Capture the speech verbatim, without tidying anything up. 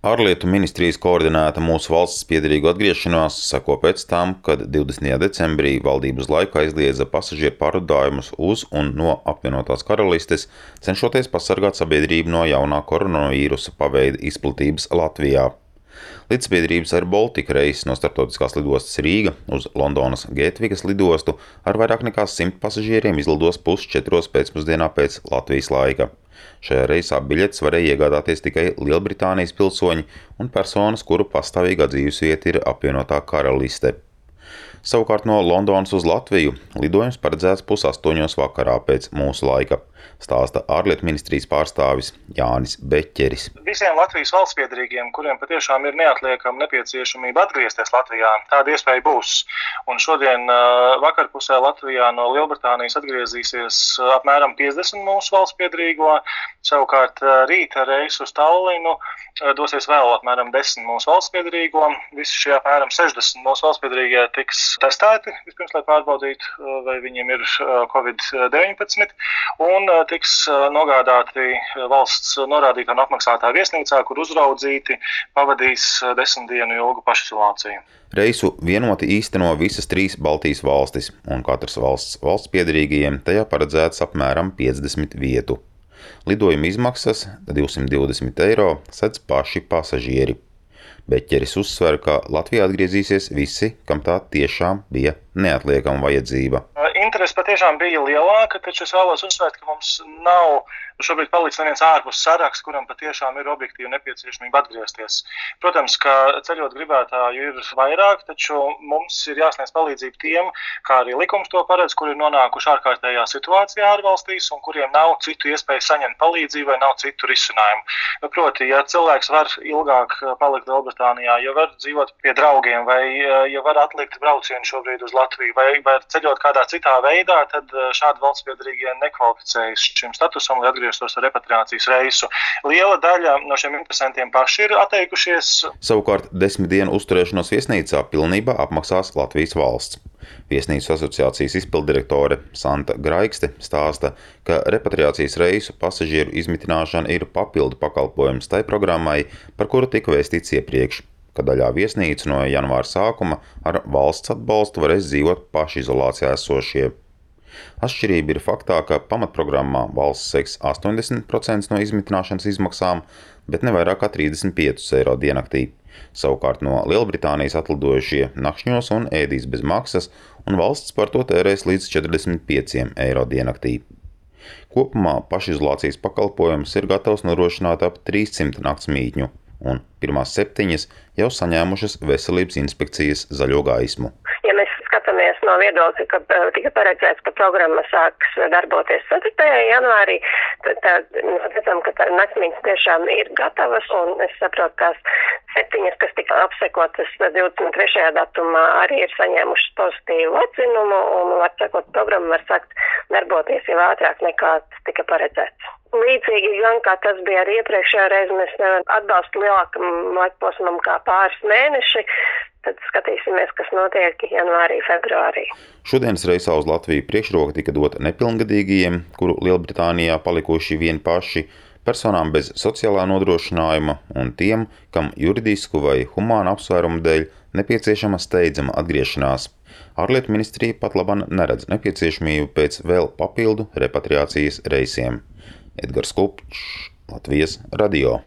Ārlietu ministrijas koordinēta mūsu valsts piederīgo atgriešanās seko pēc tam, kad divdesmitajā decembrī valdība uz laiku aizliedza pasažieru pārvadājumus uz un no apvienotās karalistes, cenšoties pasargāt sabiedrību no jaunā koronavīrusa paveida izplatības Latvijā. Līdzsabiedrības Air Baltica reiss no starptautiskās lidostas Rīga uz Londonas Gētvikas lidostu ar vairāk nekā simt pasažieriem izlidos pusčetros pēcpusdienā pēc Latvijas laika. Šajā reisā biļetes varēja iegādāties tikai Lielbritānijas pilsoņi un personas, kuru pastāvīgā dzīvesvieta ir apvienotā karaliste. Savukārt no Londonas uz Latviju lidojums paredzēts pusastoņos vakarā pēc mūsu laika, stāsta ārlietu ministrijas pārstāvis Jānis Beķeris. Visiem Latvijas valstspiederīgiem, kuriem patiešām ir neatliekama nepieciešamība atgriezties Latvijā, tāda iespēja būs. Un šodien vakarpusē Latvijā no Lielbritānijas atgriezīsies apmēram piecdesmit mūsu valstspiederīgo, savukārt rīta reisu uz Tallinu dosies vēl apmēram desmit mūsu valstspiederīgo. Visi šie apmēram sešdesmit mūsu valstspiederīgie tiks testēti, vispirms, lai pārbaudītu, vai viņiem ir covid deviņpadsmit, un tiks nogādāti valsts norādītā un apmaksātā viesnīcā, kur uzraudzīti pavadīs desmit dienu ilgu pašizolāciju. Reisu vienoti īsteno visas trīs Baltijas valstis, un katras valsts valstspiederīgajiem tajā paredzēts apmēram piecdesmit vietu. Lidojuma izmaksas divsimt divdesmit eiro sedz paši pasažieri. Beķeris uzsver, ka Latvijā atgriezīsies visi, kam tā tiešām bija neatliekama vajadzība. Interese patiešām bija lielāka, taču es vēlos uzsvērt, ka mums nav šobrīd palicis neviens ārpus saraksts, kuram patiešām ir objektīva nepieciešamība atgriezties. Protams, ka ceļot gribētāju ir vairāk, taču mums ir jāsniedz palīdzību tiem, kā arī likums to paredz, kuri ir nonākuši ārkārtējā situācijā ārvalstīs un kuriem nav citu iespēju saņemt palīdzību vai nav citu risinājumu. Proti, ja cilvēks var ilgāk palikt Lielbritānijā, ja var dzīvot pie draugiem vai ja var atlikt braucienu šobrīd uz Latviju vai var ceļot kādā citā veidā, tad šādi valstspiederīgie nekvalificējas šim statusam, lai atgrieztos ar repatriācijas reisu. Liela daļa no šiem interesantiem paši ir atteikušies. Savukārt desmit dienu uzturēšanos viesnīcā pilnībā apmaksās Latvijas valsts. Viesnīcu asociācijas izpilddirektore Santa Graikste stāsta, ka repatriācijas reisu pasažieru izmitināšana ir papildu pakalpojums tai programmai, par kuru tika vēstīts iepriekš, ka daļā viesnīcu no janvāra sākuma ar valsts atbalstu varēs dzīvot pašizolācijā esošie. Atšķirība ir faktā, ka pamatprogrammā valsts seks astoņdesmit procenti no izmitināšanas izmaksām, bet ne vairāk kā trīsdesmit pieci eiro diennaktī. Savukārt no Lielbritānijas atlidojušie nakšņos un ēdīs bez maksas, un valsts par to tērēs līdz četrdesmit pieci eiro diennaktī. Kopumā pašizolācijas pakalpojums ir gatavs nodrošināt ap trīssimt naktsmītņu, un pirmās septiņas jau saņēmušas veselības inspekcijas zaļo gaismu. Ja mēs skatāmies no viedokļa, ka tika paredzēts, ka programma sāks darboties ceturtajā janvārī, tad, tad mēs redzam, ka tā naktsmītnes tiešām ir gatavas, un es saprotu, ka septiņas, kas tika apsekotas divdesmit trešajā datumā, arī ir saņēmušas pozitīvu atzinumu, un, var sakot, programma var sākt darboties jau ātrāk nekā tika paredzēts. Līdzīgi gan, kā tas bija arī iepriekšējā reize, mēs atbalstu lielākam laikposmam kā pāris mēneši, tad skatīsimies, kas notiek janvārī, februārī. Šodienas reisā uz Latviju priekšroka tika dota nepilngadīgajiem, kuru Lielbritānijā palikuši vieni paši, personām bez sociālā nodrošinājuma un tiem, kam juridisku vai humānu apsvērumu dēļ nepieciešama steidzama atgriešanās. Ārlietu ministrija pat laban neredz nepieciešamību pēc vēl papildu repatriācijas reisiem. Edgars Kupčs, Latvijas radio.